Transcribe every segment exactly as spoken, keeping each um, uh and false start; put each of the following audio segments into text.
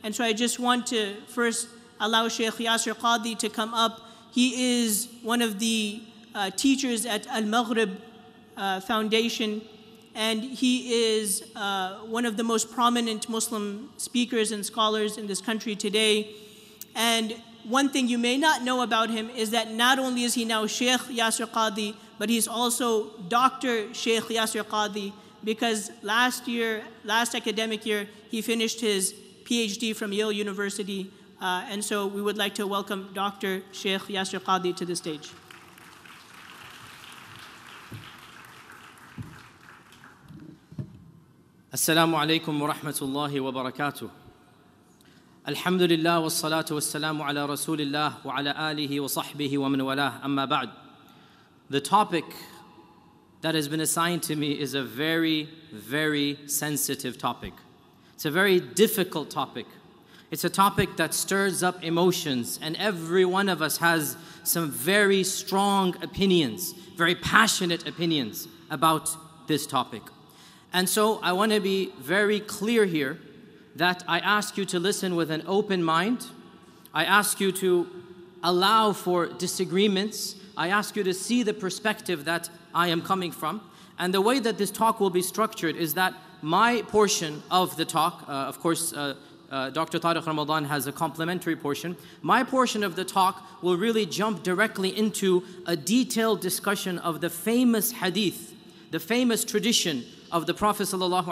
And so I just want to first allow Sheikh Yasir Qadhi to come up. He is one of the uh, teachers at Al-Maghrib uh, Foundation, and he is uh, one of the most prominent Muslim speakers and scholars in this country today. And one thing you may not know about him is that not only is he now Sheikh Yasir Qadhi, but he's also Doctor Sheikh Yasir Qadhi, because last year, last academic year, he finished his PhD from Yale University. Uh, and so we would like to welcome Doctor Sheikh Yasir Qadhi to the stage. Assalamu alaikum wa rahmatullahi wa barakatuh. Alhamdulillah wa salatu wa salamu ala rasulillah wa ala alihi wa sahbihi wa man walah, amma ba'd. The topic that has been assigned to me is a very, very sensitive topic. It's a very difficult topic. It's a topic that stirs up emotions, and every one of us has some very strong opinions, very passionate opinions about this topic. And so I want to be very clear here that I ask you to listen with an open mind. I ask you to allow for disagreements. I ask you to see the perspective that I am coming from. And the way that this talk will be structured is that my portion of the talk, uh, of course, uh, uh, Doctor Tariq Ramadan has a complimentary portion. My portion of the talk will really jump directly into a detailed discussion of the famous hadith, the famous tradition of the Prophet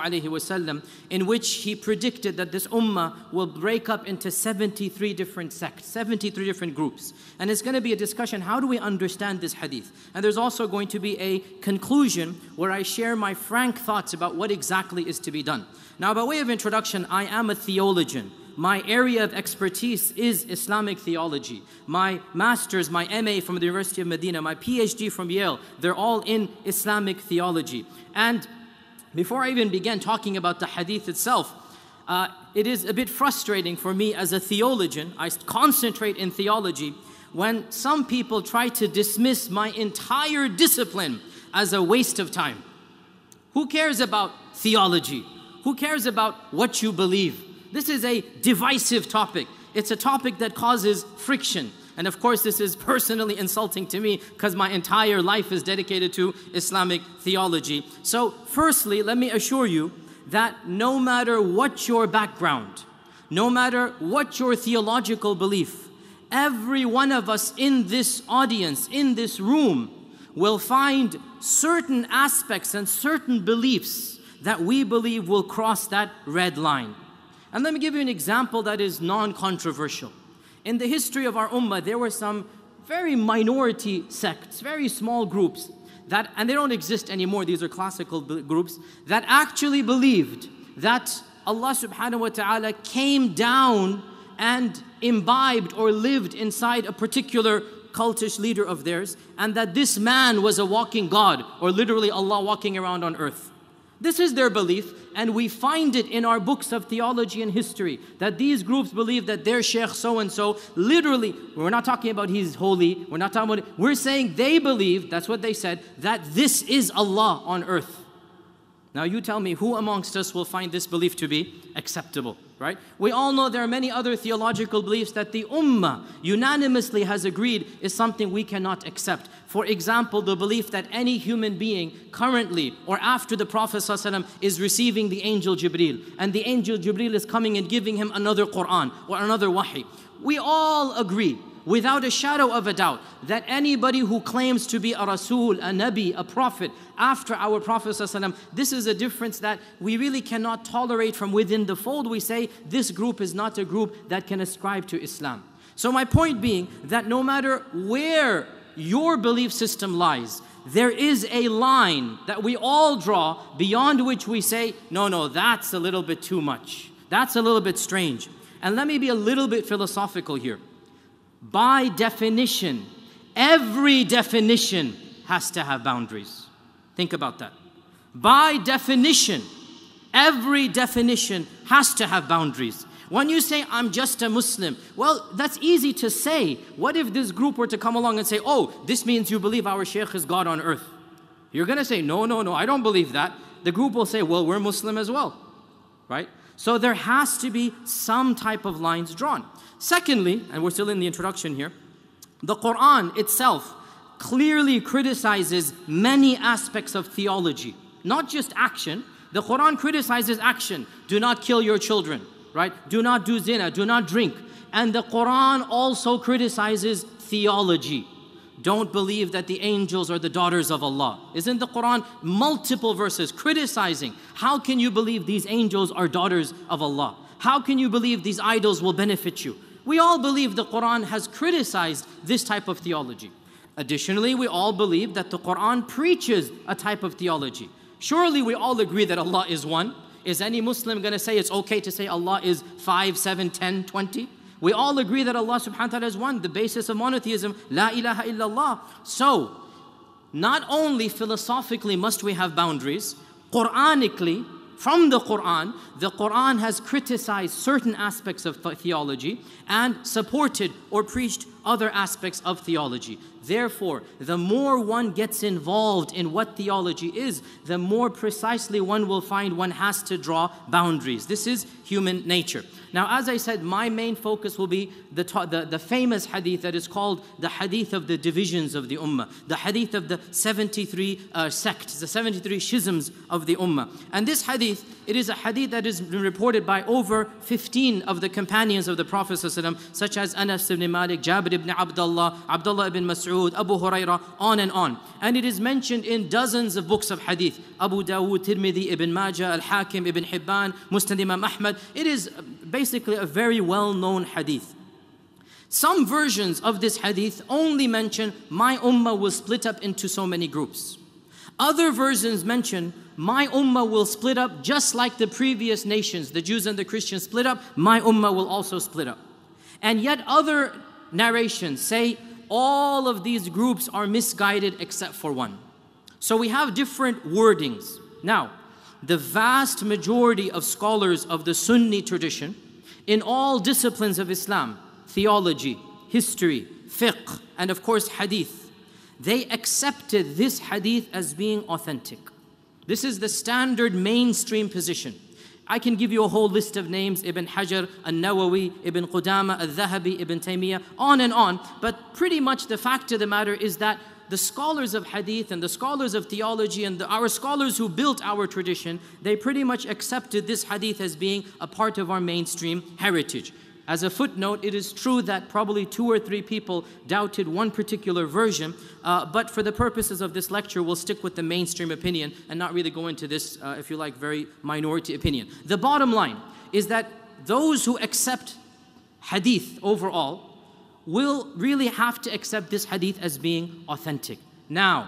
ﷺ, in which he predicted that this ummah will break up into seventy-three different sects, seventy-three different groups. And it's going to be a discussion, how do we understand this hadith? And there's also going to be a conclusion where I share my frank thoughts about what exactly is to be done. Now, by way of introduction, I am a theologian. My area of expertise is Islamic theology. My master's, my M A from the University of Medina, my PhD from Yale, they're all in Islamic theology. And before I even begin talking about the hadith itself, uh, it is a bit frustrating for me as a theologian. I concentrate in theology when some people try to dismiss my entire discipline as a waste of time. Who cares about theology? Who cares about what you believe? This is a divisive topic. It's a topic that causes friction. And of course, this is personally insulting to me because my entire life is dedicated to Islamic theology. So firstly, let me assure you that no matter what your background, no matter what your theological belief, every one of us in this audience, in this room, will find certain aspects and certain beliefs that we believe will cross that red line. And let me give you an example that is non-controversial. In the history of our ummah, there were some very minority sects, very small groups, that, and they don't exist anymore, these are classical groups, that actually believed that Allah subhanahu wa ta'ala came down and imbibed or lived inside a particular cultish leader of theirs, and that this man was a walking God, or literally Allah walking around on earth. This is their belief, and we find it in our books of theology and history, that these groups believe that their sheikh so-and-so, literally, we're not talking about he's holy, we're not talking about it, we're saying they believe, that's what they said, that this is Allah on earth. Now you tell me, who amongst us will find this belief to be acceptable, right? We all know there are many other theological beliefs that the ummah unanimously has agreed is something we cannot accept. For example, the belief that any human being currently or after the Prophet ﷺ is receiving the angel Jibreel, and the angel Jibreel is coming and giving him another Quran or another wahi. We all agree, without a shadow of a doubt, that anybody who claims to be a Rasul, a Nabi, a Prophet, after our Prophet ﷺ, this is a difference that we really cannot tolerate from within the fold. We say this group is not a group that can ascribe to Islam. So my point being that no matter where your belief system lies, there is a line that we all draw beyond which we say, no, no, that's a little bit too much. That's a little bit strange. And let me be a little bit philosophical here. By definition, every definition has to have boundaries. Think about that. By definition, every definition has to have boundaries. When you say, I'm just a Muslim, well, that's easy to say. What if this group were to come along and say, oh, this means you believe our Shaykh is God on earth? You're going to say, no, no, no, I don't believe that. The group will say, well, we're Muslim as well, right? So there has to be some type of lines drawn. Secondly, and we're still in the introduction here, the Quran itself clearly criticizes many aspects of theology, not just action. The Quran criticizes action. Do not kill your children, right? Do not do zina, do not drink. And the Quran also criticizes theology. Don't believe that the angels are the daughters of Allah. Isn't the Quran multiple verses criticizing? How can you believe these angels are daughters of Allah? How can you believe these idols will benefit you? We all believe the Quran has criticized this type of theology. Additionally, we all believe that the Quran preaches a type of theology. Surely we all agree that Allah is one. Is any Muslim going to say it's okay to say Allah is five, seven, ten, twenty? We all agree that Allah subhanahu wa ta'ala is one, the basis of monotheism, La ilaha illallah. So, not only philosophically must we have boundaries, Quranically, from the Quran, the Quran has criticized certain aspects of theology and supported or preached other aspects of theology. Therefore, the more one gets involved in what theology is, the more precisely one will find one has to draw boundaries. This is human nature. Now, as I said, my main focus will be the, the, the famous hadith that is called the hadith of the divisions of the ummah, the hadith of the seventy-three uh, sects, the seventy-three schisms of the ummah. And this hadith, it is a hadith that has been reported by over fifteen of the companions of the Prophet ﷺ, such as Anas ibn Malik, Jabir ibn Abdullah, Abdullah ibn Mas'ud, Abu Hurairah, on and on. And it is mentioned in dozens of books of hadith. Abu Dawud, Tirmidhi, Ibn Majah, Al-Hakim, Ibn Hibban, Musnad Imam Ahmad. It is basically a very well-known hadith. Some versions of this hadith only mention, my ummah will split up into so many groups. Other versions mention, my ummah will split up just like the previous nations, the Jews and the Christians split up, my ummah will also split up. And yet other narrations say, all of these groups are misguided except for one. So we have different wordings. Now, the vast majority of scholars of the Sunni tradition, in all disciplines of Islam, theology, history, fiqh, and of course hadith, they accepted this hadith as being authentic. This is the standard mainstream position. I can give you a whole list of names, Ibn Hajar, An-Nawawi, Ibn Qudama, Al-Dhahabi, Ibn Taymiyyah, on and on. But pretty much the fact of the matter is that the scholars of hadith and the scholars of theology and the, our scholars who built our tradition, they pretty much accepted this hadith as being a part of our mainstream heritage. As a footnote, it is true that probably two or three people doubted one particular version, uh, but for the purposes of this lecture, we'll stick with the mainstream opinion and not really go into this, uh, if you like, very minority opinion. The bottom line is that those who accept hadith overall will really have to accept this hadith as being authentic. Now,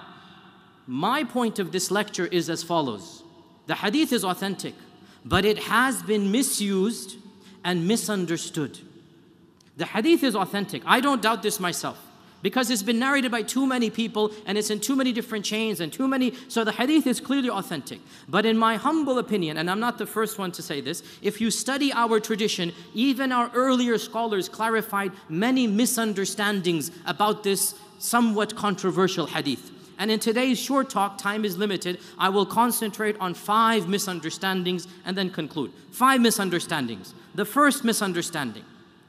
my point of this lecture is as follows. The hadith is authentic, but it has been misused and misunderstood. The hadith is authentic. I don't doubt this myself, because it's been narrated by too many people and it's in too many different chains and too many, so the hadith is clearly authentic. But in my humble opinion, and I'm not the first one to say this, if you study our tradition, even our earlier scholars clarified many misunderstandings about this somewhat controversial hadith. And in today's short talk, time is limited, I will concentrate on five misunderstandings and then conclude. Five misunderstandings. The first misunderstanding.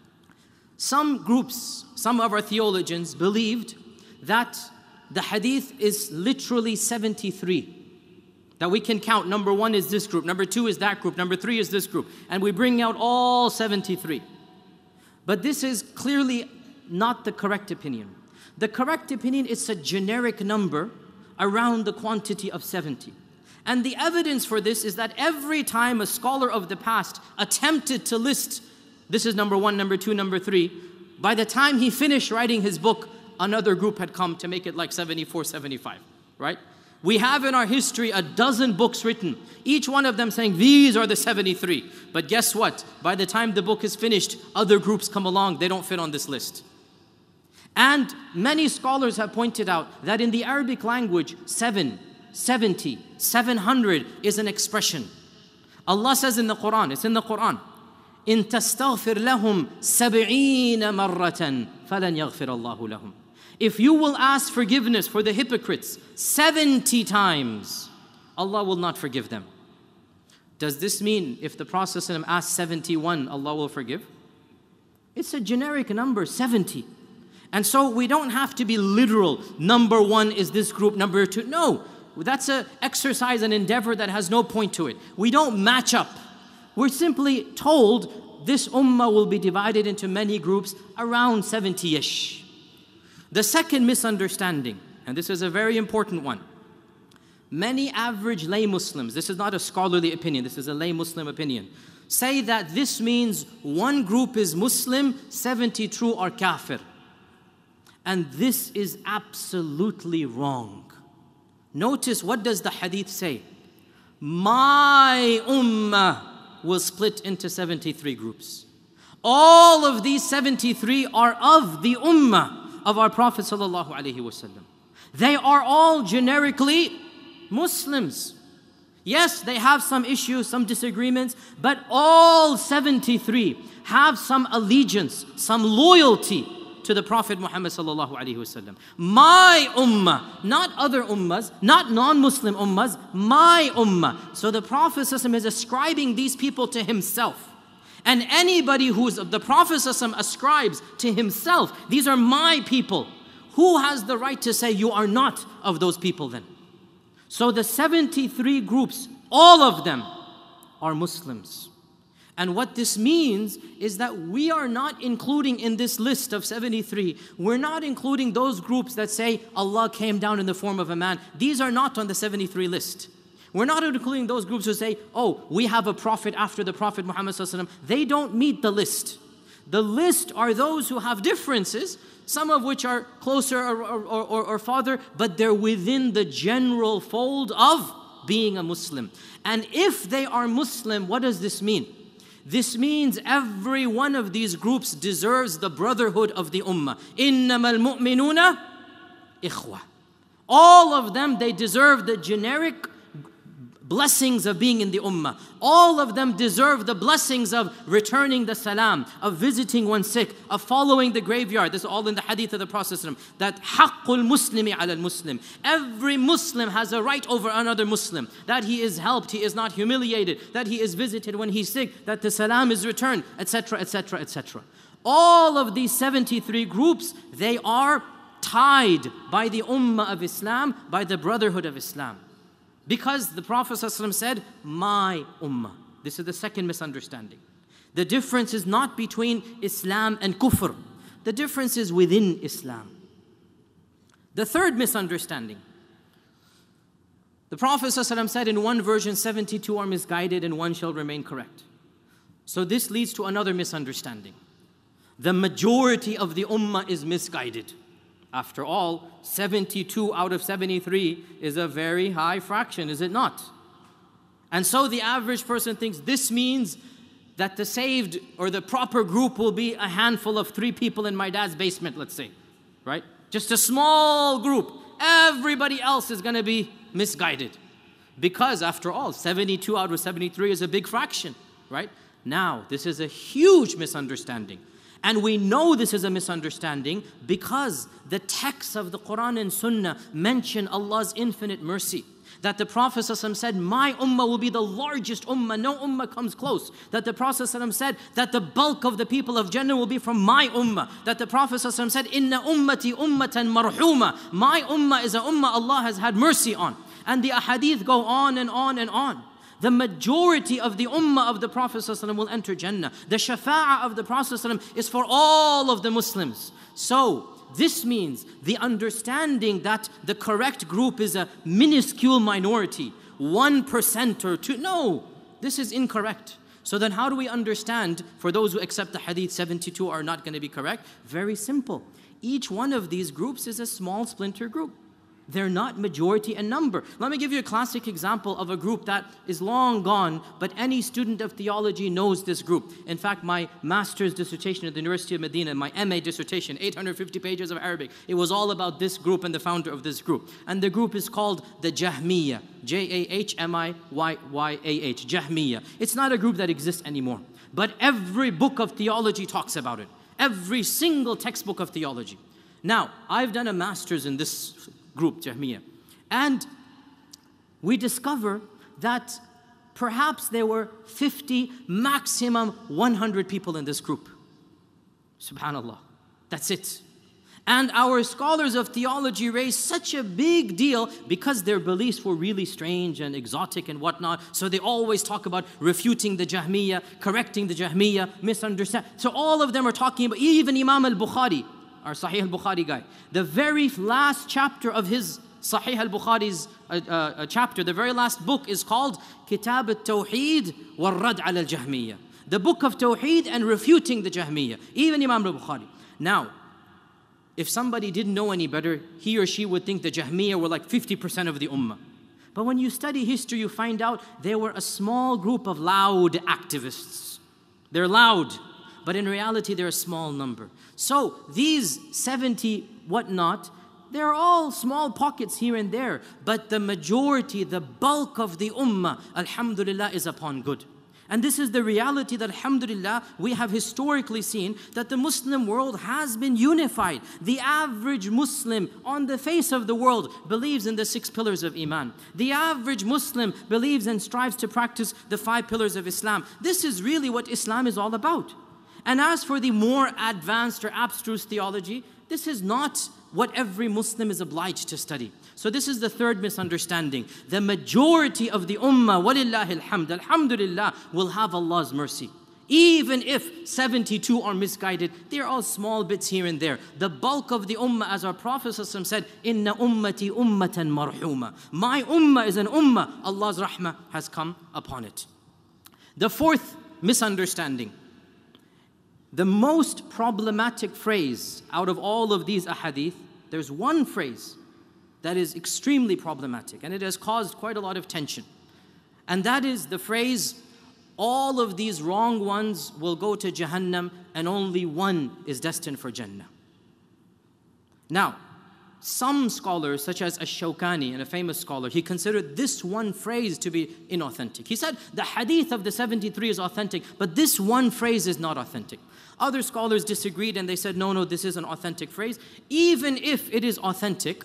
Some groups, some of our theologians believed that the hadith is literally seventy-three. That we can count, number one is this group, number two is that group, number three is this group. And we bring out all seventy-three. But this is clearly not the correct opinion. The correct opinion is a generic number around the quantity of seventy. And the evidence for this is that every time a scholar of the past attempted to list, this is number one, number two, number three, by the time he finished writing his book, another group had come to make it like seventy-four, seventy-five, right? We have in our history a dozen books written, each one of them saying, these are the seventy-three. But guess what? By the time the book is finished, other groups come along, they don't fit on this list. And many scholars have pointed out that in the Arabic language, seven, seventy, seven hundred is an expression. Allah says in the Quran, it's in the Quran, إِن تَسْتَغْفِرْ لَهُمْ سَبْعِينَ مَرَّةً فَلَنْ يَغْفِرَ اللَّهُ لَهُمْ. If you will ask forgiveness for the hypocrites seventy times, Allah will not forgive them. Does this mean if the Prophet ﷺ asked seventy-one, Allah will forgive? It's a generic number, seventy. And so we don't have to be literal. Number one is this group, number two. No, that's an exercise, an endeavor that has no point to it. We don't match up. We're simply told this ummah will be divided into many groups, around seventy-ish. The second misunderstanding, and this is a very important one. Many average lay Muslims, this is not a scholarly opinion, this is a lay Muslim opinion, say that this means one group is Muslim, seventy-two are kafir. And this is absolutely wrong. Notice, what does the hadith say? My ummah will split into seventy-three groups. All of these seventy-three are of the ummah of our Prophet sallallahu alaihi wasallam. They are all generically Muslims. Yes, they have some issues, some disagreements, but all seventy-three have some allegiance, some loyalty to the Prophet Muhammad sallallahu alaihi wasallam. My ummah, not other ummahs, not non-Muslim ummahs, my ummah. So the Prophet sallallahu alaihi wasallam is ascribing these people to himself. And anybody who's the Prophet sallallahu alaihi wasallam ascribes to himself, these are my people. Who has the right to say you are not of those people then? So the seventy-three groups, all of them are Muslims. And what this means is that we are not including in this list of seventy-three, we're not including those groups that say Allah came down in the form of a man. These are not on the seventy-three list. We're not including those groups who say, oh, we have a prophet after the Prophet Muhammad sallallahu alaihi wasallam. They don't meet the list. The list are those who have differences, some of which are closer or, or, or, or farther, but they're within the general fold of being a Muslim. And if they are Muslim, what does this mean? This means every one of these groups deserves the brotherhood of the ummah. إِنَّمَا الْمُؤْمِنُونَ إِخْوَةٌ. All of them, they deserve the generic blessings of being in the ummah. All of them deserve the blessings of returning the salam, of visiting one sick, of following the graveyard. This is all in the hadith of the Prophet ﷺ, that haqqul muslimi ala muslim. Every Muslim has a right over another Muslim, that he is helped, he is not humiliated, that he is visited when he's sick, that the salam is returned, et cetera, et cetera, et cetera. All of these seventy-three groups, they are tied by the ummah of Islam, by the brotherhood of Islam. Because the Prophet ﷺ said, my ummah. This is the second misunderstanding. The difference is not between Islam and kufr. The difference is within Islam. The third misunderstanding. The Prophet ﷺ said in one version, seventy-two are misguided and one shall remain correct. So this leads to another misunderstanding. The majority of the ummah is misguided. After all, seventy-two out of seventy-three is a very high fraction, is it not? And so the average person thinks this means that the saved or the proper group will be a handful of three people in my dad's basement, let's say, right? Just a small group. Everybody else is going to be misguided. Because after all, seventy-two out of seventy-three is a big fraction, right? Now, this is a huge misunderstanding. And we know this is a misunderstanding because the texts of the Quran and Sunnah mention Allah's infinite mercy. That the Prophet ﷺ said, my ummah will be the largest ummah, no ummah comes close. That the Prophet ﷺ said that the bulk of the people of Jannah will be from my ummah. That the Prophet ﷺ said, Inna ummati ummatan marhuma. My ummah is a ummah Allah has had mercy on. And the ahadith go on and on and on. The majority of the ummah of the Prophet ﷺ will enter Jannah. The shafa'ah of the Prophet ﷺ is for all of the Muslims. So, this means the understanding that the correct group is a minuscule minority, one percent or two. No, this is incorrect. So then how do we understand, for those who accept the hadith, seventy-two are not going to be correct? Very simple. Each one of these groups is a small splinter group. They're not majority in number. Let me give you a classic example of a group that is long gone, but any student of theology knows this group. In fact, my master's dissertation at the University of Medina, my M A dissertation, eight hundred fifty pages of Arabic, it was all about this group and the founder of this group. And the group is called the Jahmiyyah, J A H M I Y Y A H, Jahmiyyah. It's not a group that exists anymore, but every book of theology talks about it. Every single textbook of theology. Now, I've done a master's in this group, Jahmiyyah. And we discover that perhaps there were fifty, maximum one hundred people in this group. Subhanallah. That's it. And our scholars of theology raised such a big deal because their beliefs were really strange and exotic and whatnot. So they always talk about refuting the Jahmiyyah, correcting the Jahmiyyah, misunderstand. So all of them are talking about, even Imam al-Bukhari, our Sahih al-Bukhari guy, the very last chapter of his Sahih al-Bukhari's uh, uh, chapter, the very last book is called Kitab al-Tawheed wal-Rad ala al-Jahmiyyah. The book of Tawheed and refuting the Jahmiyyah. Even Imam al-Bukhari. Now, if somebody didn't know any better, he or she would think the Jahmiyyah were like fifty percent of the ummah. But when you study history, you find out they were a small group of loud activists. They're loud, but in reality, they're a small number. So these seventy whatnot, they're all small pockets here and there. But the majority, the bulk of the ummah, alhamdulillah, is upon good. And this is the reality that, alhamdulillah, we have historically seen that the Muslim world has been unified. The average Muslim on the face of the world believes in the six pillars of Iman. The average Muslim believes and strives to practice the five pillars of Islam. This is really what Islam is all about. And as for the more advanced or abstruse theology, this is not what every Muslim is obliged to study. So this is the third misunderstanding. The majority of the ummah, walillahi alhamd, alhamdulillah, will have Allah's mercy. Even if seventy-two are misguided, they're all small bits here and there. The bulk of the ummah, as our Prophet ﷺ said, Inna ummati ummatan marhuma. My ummah is an ummah, Allah's rahmah has come upon it. The fourth misunderstanding. The most problematic phrase out of all of these ahadith, there's one phrase that is extremely problematic, and it has caused quite a lot of tension. And that is the phrase, all of these wrong ones will go to Jahannam and only one is destined for Jannah. Now, some scholars, such as Ash-Shawkani, and a famous scholar, he considered this one phrase to be inauthentic. He said the hadith of the seventy-three is authentic, but this one phrase is not authentic. Other scholars disagreed and they said, no, no, this is an authentic phrase. Even if it is authentic,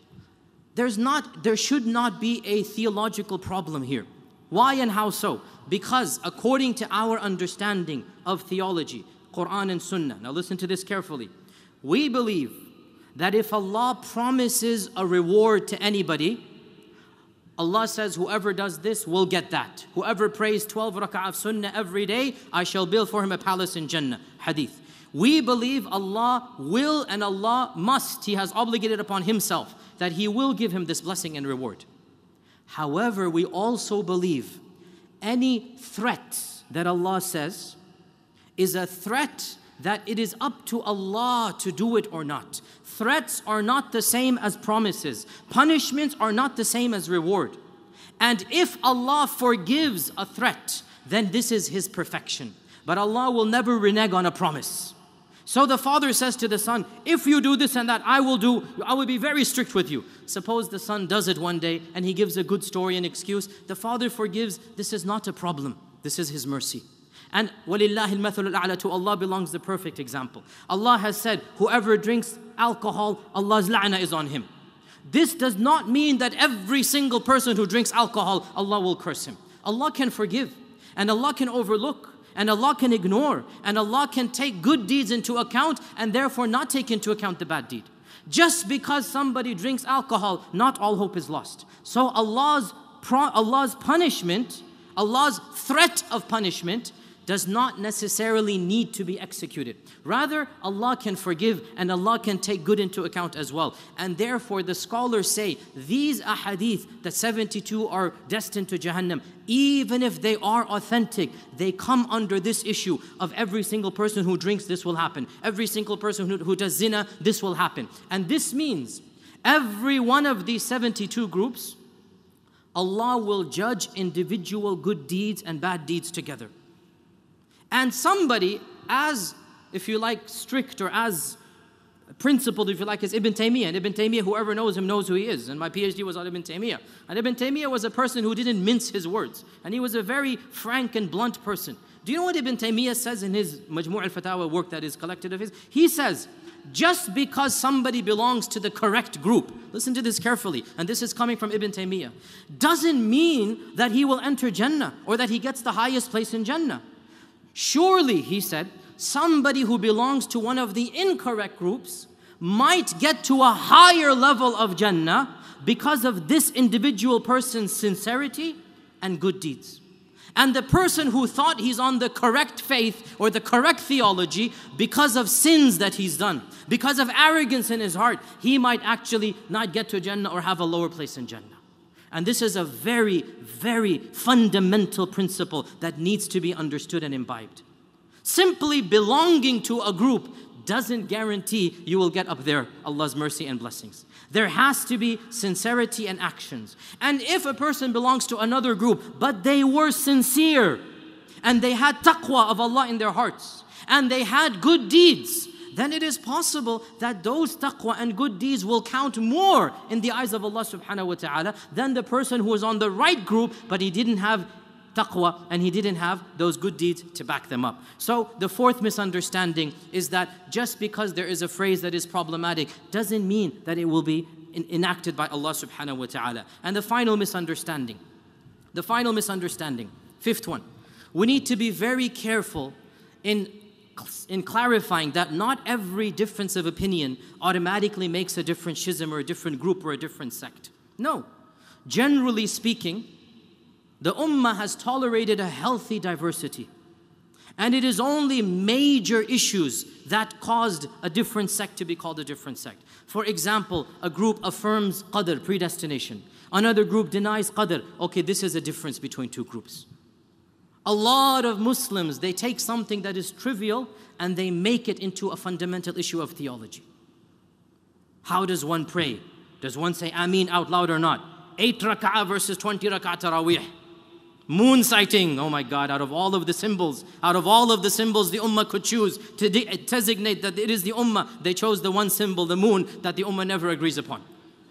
There's not, there should not be a theological problem here. Why and how so? Because according to our understanding of theology, Quran and Sunnah, now listen to this carefully. We believe that if Allah promises a reward to anybody, Allah says, whoever does this will get that. Whoever prays twelve rak'ah of Sunnah every day, I shall build for him a palace in Jannah. Hadith. We believe Allah will and Allah must, He has obligated upon Himself that He will give him this blessing and reward. However, we also believe any threat that Allah says is a threat that it is up to Allah to do it or not. Threats are not the same as promises. Punishments are not the same as reward. And if Allah forgives a threat, then this is His perfection. But Allah will never renege on a promise. So the father says to the son, if you do this and that, I will do, I will be very strict with you. Suppose the son does it one day and he gives a good story and excuse. The father forgives. This is not a problem. This is His mercy. And وَلِلَّهِ الْمَثُلُ الْأَعْلَى, to Allah belongs the perfect example. Allah has said, whoever drinks alcohol, Allah's la'na is on him. This does not mean that every single person who drinks alcohol, Allah will curse him. Allah can forgive and Allah can overlook. And Allah can ignore, and Allah can take good deeds into account and therefore not take into account the bad deed. Just because somebody drinks alcohol, not all hope is lost. So Allah's, pro- Allah's punishment, Allah's threat of punishment does not necessarily need to be executed. Rather, Allah can forgive and Allah can take good into account as well. And therefore, the scholars say these ahadith, the seventy-two are destined to Jahannam, even if they are authentic, they come under this issue of every single person who drinks, this will happen. Every single person who, who does zina, this will happen. And this means every one of these seventy-two groups, Allah will judge individual good deeds and bad deeds together. And somebody as, if you like, strict or as principled, if you like, as Ibn Taymiyyah. And Ibn Taymiyyah, whoever knows him knows who he is. And my PhD was on Ibn Taymiyyah. And Ibn Taymiyyah was a person who didn't mince his words. And he was a very frank and blunt person. Do you know what Ibn Taymiyyah says in his Majmu' al-Fatawa work that is collected of his? He says just because somebody belongs to the correct group, listen to this carefully, and this is coming from Ibn Taymiyyah, doesn't mean that he will enter Jannah or that he gets the highest place in Jannah. Surely, he said, somebody who belongs to one of the incorrect groups might get to a higher level of Jannah because of this individual person's sincerity and good deeds. And the person who thought he's on the correct faith or the correct theology, because of sins that he's done, because of arrogance in his heart, he might actually not get to Jannah or have a lower place in Jannah. And this is a very, very fundamental principle that needs to be understood and imbibed. Simply belonging to a group doesn't guarantee you will get up there, Allah's mercy and blessings. There has to be sincerity and actions. And if a person belongs to another group, but they were sincere, and they had taqwa of Allah in their hearts, and they had good deeds, then it is possible that those taqwa and good deeds will count more in the eyes of Allah subhanahu wa ta'ala than the person who was on the right group, but he didn't have taqwa and he didn't have those good deeds to back them up. So the fourth misunderstanding is that just because there is a phrase that is problematic doesn't mean that it will be in- enacted by Allah subhanahu wa ta'ala. And the final misunderstanding, the final misunderstanding, fifth one, we need to be very careful in, in clarifying that not every difference of opinion automatically makes a different schism or a different group or a different sect. No. Generally speaking, the ummah has tolerated a healthy diversity. And it is only major issues that caused a different sect to be called a different sect. For example, a group affirms qadr, predestination. Another group denies qadr. Okay, this is a difference between two groups. A lot of Muslims, they take something that is trivial and they make it into a fundamental issue of theology. How does one pray? Does one say Ameen out loud or not? Eight rak'ah versus twenty rak'ah tarawih. Moon sighting, oh my God, out of all of the symbols, out of all of the symbols the ummah could choose to de- designate that it is the ummah, they chose the one symbol, the moon, that the ummah never agrees upon.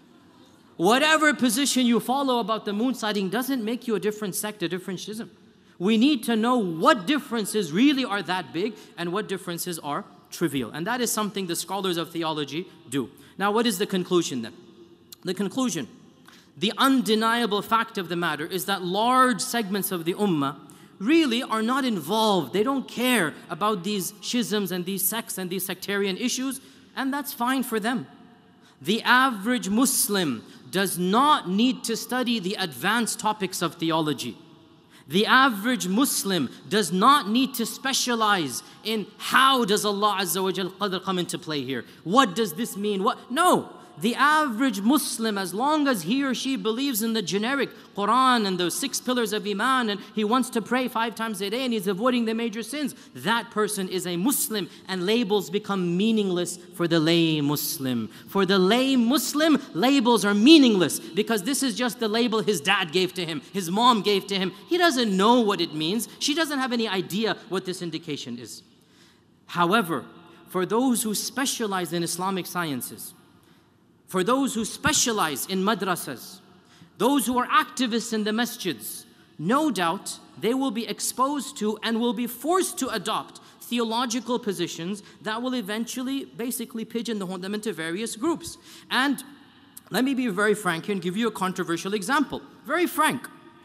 Whatever position you follow about the moon sighting doesn't make you a different sect, a different schism. We need to know what differences really are that big and what differences are trivial. And that is something the scholars of theology do. Now, what is the conclusion then? The conclusion, the undeniable fact of the matter is that large segments of the ummah really are not involved. They don't care about these schisms and these sects and these sectarian issues, and that's fine for them. The average Muslim does not need to study the advanced topics of theology. The average Muslim does not need to specialize in how does Allah Azza wa Jal Qadr come into play here. What does this mean? What? No. The average Muslim, as long as he or she believes in the generic Quran and the six pillars of Iman, and he wants to pray five times a day and he's avoiding the major sins, that person is a Muslim, and labels become meaningless for the lay Muslim. For the lay Muslim, labels are meaningless because this is just the label his dad gave to him, his mom gave to him. He doesn't know what it means. She doesn't have any idea what this indication is. However, for those who specialize in Islamic sciences, for those who specialize in madrasas, those who are activists in the masjids, no doubt they will be exposed to and will be forced to adopt theological positions that will eventually basically pigeonhole them into various groups. And let me be very frank here and give you a controversial example. Very frank.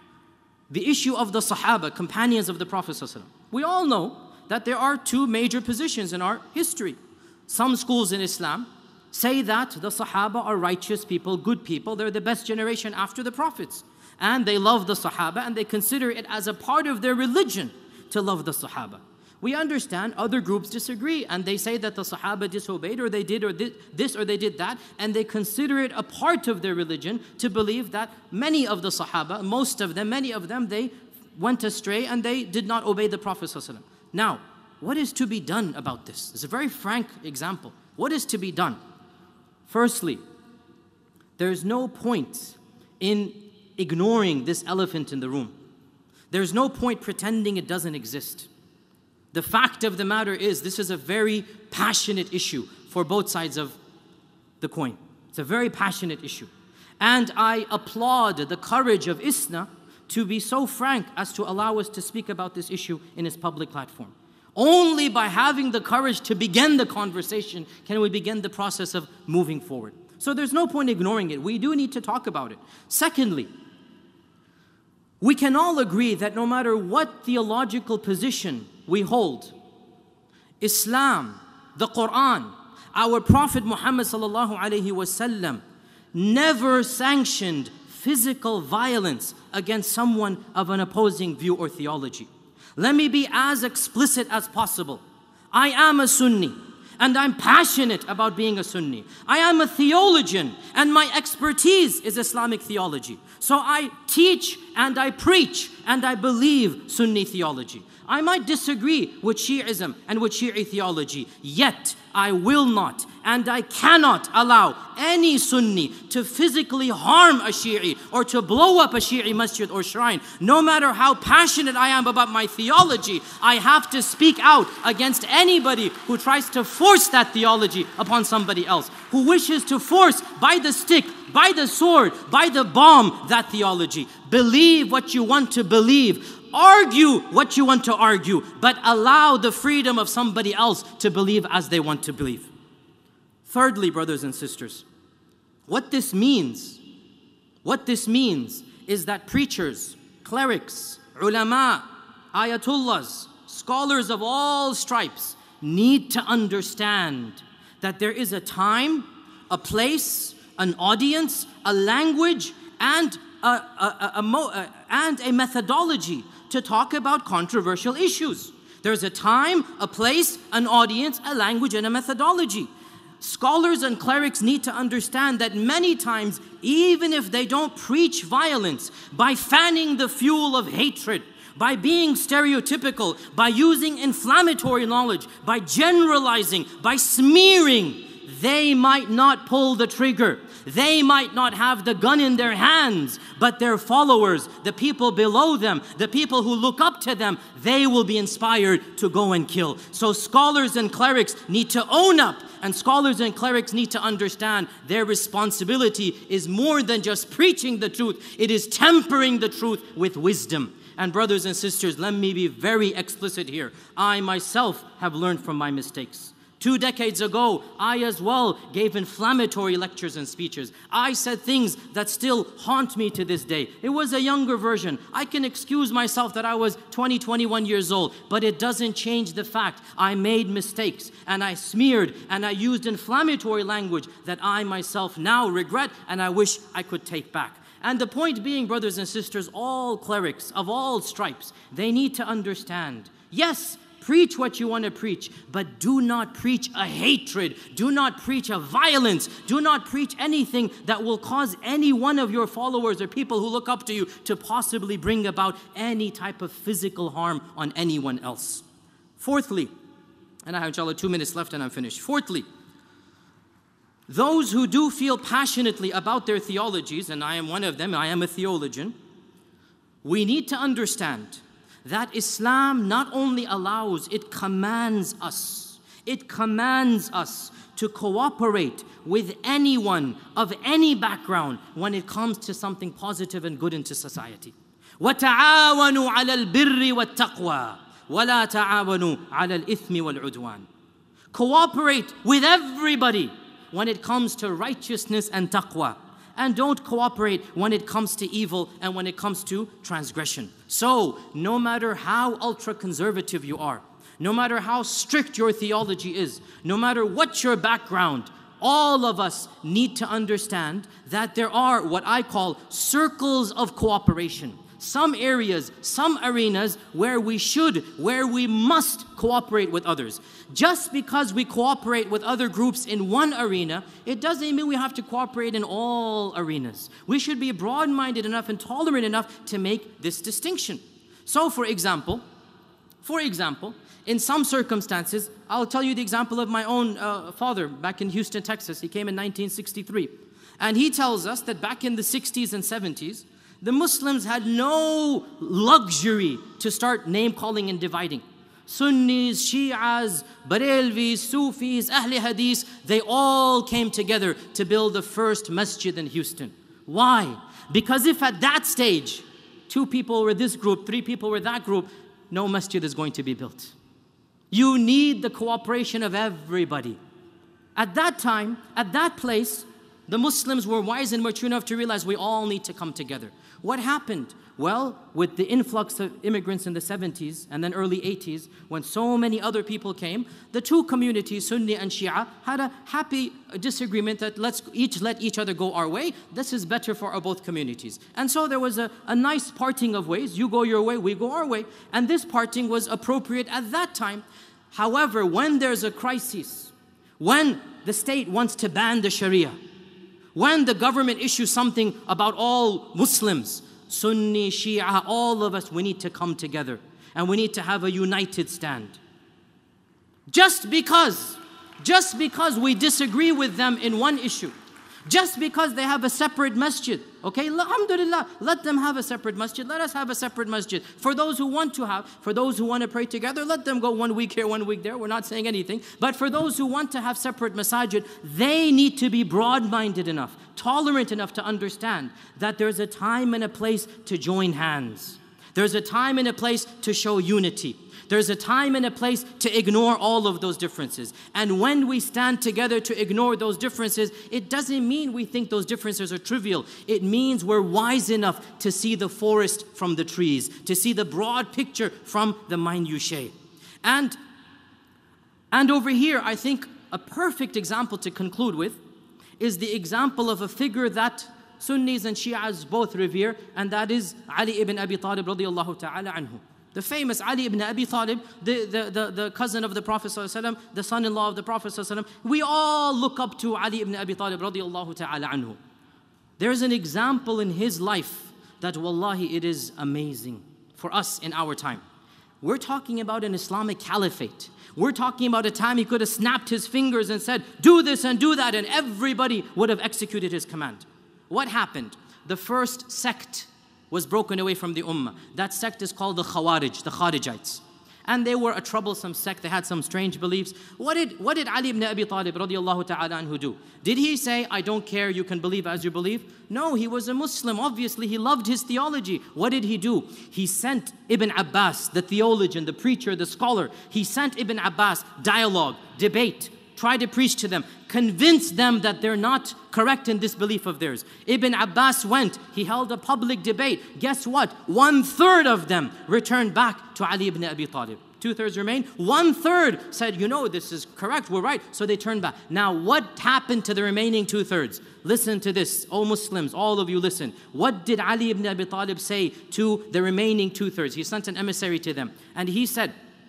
The issue of the Sahaba, companions of the Prophet ﷺ. We all know that there are two major positions in our history. Some schools in Islam say that the Sahaba are righteous people, good people. They're the best generation after the prophets. And they love the Sahaba and they consider it as a part of their religion to love the Sahaba. We understand other groups disagree and they say that the Sahaba disobeyed or they did or did this or they did that, and they consider it a part of their religion to believe that many of the Sahaba, most of them, many of them, they went astray and they did not obey the Prophet ﷺ. Now, what is to be done about this? It's a very frank example. What is to be done? Firstly, there's no point in ignoring this elephant in the room. There's no point pretending it doesn't exist. The fact of the matter is, this is a very passionate issue for both sides of the coin. It's a very passionate issue. And I applaud the courage of ISNA to be so frank as to allow us to speak about this issue in its public platform. Only by having the courage to begin the conversation can we begin the process of moving forward. So there's no point ignoring it. We do need to talk about it. Secondly, we can all agree that no matter what theological position we hold, Islam, the Quran, our Prophet Muhammad sallallahu alaihi wasallam never sanctioned physical violence against someone of an opposing view or theology. Let me be as explicit as possible. I am a Sunni, and I'm passionate about being a Sunni. I am a theologian, and my expertise is Islamic theology. So I teach and I preach and I believe Sunni theology. I might disagree with Shi'ism and with Shi'i theology, yet I will not and I cannot allow any Sunni to physically harm a Shi'i or to blow up a Shi'i masjid or shrine. No matter how passionate I am about my theology, I have to speak out against anybody who tries to force that theology upon somebody else, who wishes to force by the stick, by the sword, by the bomb that theology. Believe what you want to believe. Argue what you want to argue, but allow the freedom of somebody else to believe as they want to believe. Thirdly, brothers and sisters, what this means, what this means is that preachers, clerics, ulama, ayatullahs, scholars of all stripes need to understand that there is a time, a place, an audience, a language, and a, a, a, a, a, and a methodology to talk about controversial issues. There's a time, a place, an audience, a language, and a methodology. Scholars and clerics need to understand that many times, even if they don't preach violence, by fanning the fuel of hatred, by being stereotypical, by using inflammatory knowledge, by generalizing, by smearing, they might not pull the trigger. They might not have the gun in their hands, but their followers, the people below them, the people who look up to them, they will be inspired to go and kill. So scholars and clerics need to own up, and scholars and clerics need to understand their responsibility is more than just preaching the truth. It is tempering the truth with wisdom. And brothers and sisters, let me be very explicit here. I myself have learned from my mistakes. Two decades ago, I as well gave inflammatory lectures and speeches. I said things that still haunt me to this day. It was a younger version. I can excuse myself that I was twenty, twenty-one years old, but it doesn't change the fact I made mistakes and I smeared and I used inflammatory language that I myself now regret and I wish I could take back. And the point being, brothers and sisters, all clerics of all stripes, they need to understand, yes, preach what you want to preach, but do not preach a hatred. Do not preach a violence. Do not preach anything that will cause any one of your followers or people who look up to you to possibly bring about any type of physical harm on anyone else. Fourthly, and I have inshallah two minutes left and I'm finished. Fourthly, those who do feel passionately about their theologies, and I am one of them, I am a theologian, we need to understand that Islam not only allows, it commands us. It commands us to cooperate with anyone of any background when it comes to something positive and good into society. وَتَعَاوَنُوا عَلَى الْبِرِّ وَالتَّقْوَى وَلَا تَعَاوَنُوا عَلَى الْإِثْمِ وَالْعُدْوَانِ. Cooperate with everybody when it comes to righteousness and taqwa. And don't cooperate when it comes to evil and when it comes to transgression. So, no matter how ultra-conservative you are, no matter how strict your theology is, no matter what your background, all of us need to understand that there are what I call circles of cooperation. Some areas, some arenas where we should, where we must cooperate with others. Just because we cooperate with other groups in one arena, it doesn't mean we have to cooperate in all arenas. We should be broad-minded enough and tolerant enough to make this distinction. So, for example, for example, in some circumstances, I'll tell you the example of my own uh, father back in Houston, Texas. He came in nineteen sixty-three. And he tells us that back in the sixties and seventies, the Muslims had no luxury to start name-calling and dividing. Sunnis, Shi'as, Barelvis, Sufis, Ahl Hadith, they all came together to build the first masjid in Houston. Why? Because if at that stage, two people were this group, three people were that group, no masjid is going to be built. You need the cooperation of everybody. At that time, at that place, the Muslims were wise and mature enough to realize we all need to come together. What happened? Well, with the influx of immigrants in the seventies and then early eighties, when so many other people came, the two communities, Sunni and Shia, had a happy disagreement that let's each let each other go our way. This is better for our both communities. And so there was a, a nice parting of ways. You go your way, we go our way. And this parting was appropriate at that time. However, when there's a crisis, when the state wants to ban the Sharia, when the government issues something about all Muslims, Sunni, Shia, all of us, we need to come together and we need to have a united stand. Just because, just because we disagree with them in one issue, just because they have a separate masjid, okay, alhamdulillah, let them have a separate masjid, let us have a separate masjid. For those who want to have, for those who want to pray together, let them go one week here, one week there, we're not saying anything. But for those who want to have separate masajid, they need to be broad-minded enough, tolerant enough to understand that there's a time and a place to join hands. There's a time and a place to show unity. There's a time and a place to ignore all of those differences. And when we stand together to ignore those differences, it doesn't mean we think those differences are trivial. It means we're wise enough to see the forest from the trees, to see the broad picture from the minutiae. And, and over here, I think a perfect example to conclude with is the example of a figure that Sunnis and Shias both revere, and that is Ali ibn Abi Talib radiallahu ta'ala anhu. The famous Ali ibn Abi Talib, the, the, the, the cousin of the Prophet ﷺ, the son-in-law of the Prophet ﷺ. We all look up to Ali ibn Abi Talib radiallahu ta'ala anhu. There's an example in his life that wallahi it is amazing for us in our time. We're talking about an Islamic caliphate. We're talking about a time he could have snapped his fingers and said, do this and do that, and everybody would have executed his command. What happened? The first sect was broken away from the ummah. That sect is called the Khawarij, the Kharijites. And they were a troublesome sect. They had some strange beliefs. What did, what did Ali ibn Abi Talib radiallahu ta'ala anhu do? Did he say, I don't care, you can believe as you believe? No, he was a Muslim. Obviously, he loved his theology. What did he do? He sent Ibn Abbas, the theologian, the preacher, the scholar. He sent Ibn Abbas dialogue, debate, try to preach to them, convince them that they're not correct in this belief of theirs. Ibn Abbas went, he held a public debate. Guess what? One third of them returned back to Ali ibn Abi Talib. Two thirds remained. One third said, you know, this is correct, we're right. So they turned back. Now, what happened to the remaining two thirds? Listen to this, O Muslims, all of you listen. What did Ali ibn Abi Talib say to the remaining two thirds? He sent an emissary to them. And he said,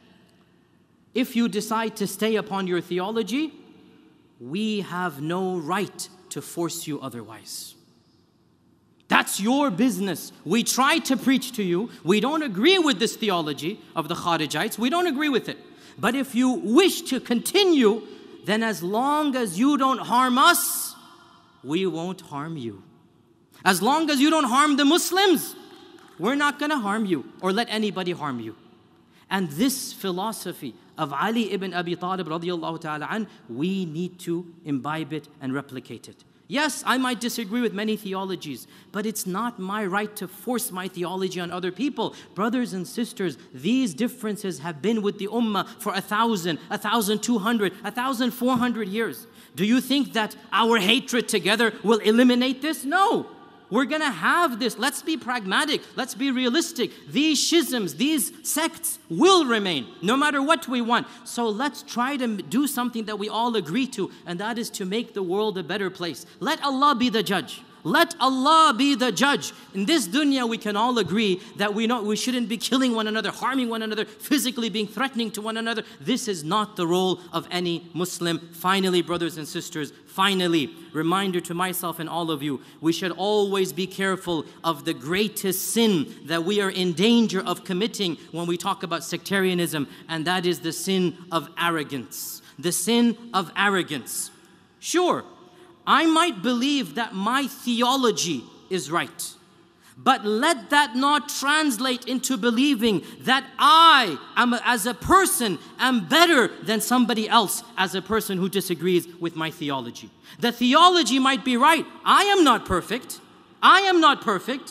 if you decide to stay upon your theology, we have no right to force you otherwise. That's your business. We try to preach to you. We don't agree with this theology of the Kharijites. We don't agree with it. But if you wish to continue, then as long as you don't harm us, we won't harm you. As long as you don't harm the Muslims, we're not going to harm you or let anybody harm you. And this philosophy of Ali ibn Abi Talib radiallahu ta'ala an, we need to imbibe it and replicate it. Yes, I might disagree with many theologies, but it's not my right to force my theology on other people. Brothers and sisters, these differences have been with the ummah for a thousand, a thousand two hundred, a thousand four hundred years. Do you think that our hatred together will eliminate this? No. We're going to have this. Let's be pragmatic. Let's be realistic. These schisms, these sects will remain no matter what we want. So let's try to do something that we all agree to, and that is to make the world a better place. Let Allah be the judge. Let Allah be the judge. In this dunya, we can all agree that we know we shouldn't be killing one another, harming one another, physically being threatening to one another. This is not the role of any Muslim. Finally, brothers and sisters, finally, reminder to myself and all of you, we should always be careful of the greatest sin that we are in danger of committing when we talk about sectarianism, and that is the sin of arrogance. The sin of arrogance. Sure, I might believe that my theology is right, but let that not translate into believing that I am, as a person, am better than somebody else as a person who disagrees with my theology. The theology might be right. I am not perfect. I am not perfect.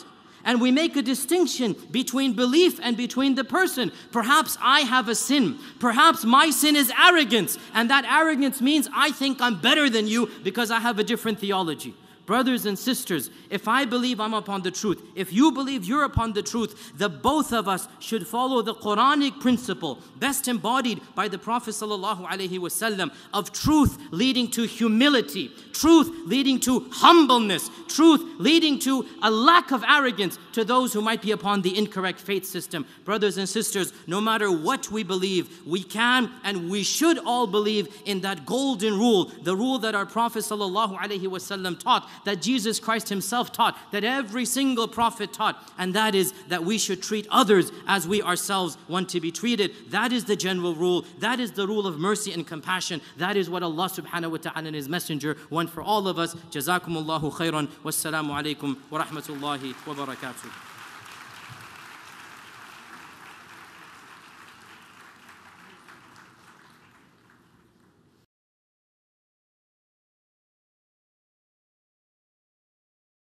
And we make a distinction between belief and between the person. Perhaps I have a sin. Perhaps my sin is arrogance. And that arrogance means I think I'm better than you because I have a different theology. Brothers and sisters, if I believe I'm upon the truth, if you believe you're upon the truth, the both of us should follow the Quranic principle, best embodied by the Prophet sallallahu alaihi wasallam, of truth leading to humility, truth leading to humbleness, truth leading to a lack of arrogance to those who might be upon the incorrect faith system. Brothers and sisters, no matter what we believe, we can and we should all believe in that golden rule, the rule that our Prophet sallallahu alaihi wasallam taught, that Jesus Christ himself taught, that every single prophet taught, and that is that we should treat others as we ourselves want to be treated. That is the general rule. That is the rule of mercy and compassion. That is what Allah subhanahu wa ta'ala and His Messenger want for all of us. Jazakumullahu khairan. Wassalamu alaikum wa rahmatullahi wa barakatuh.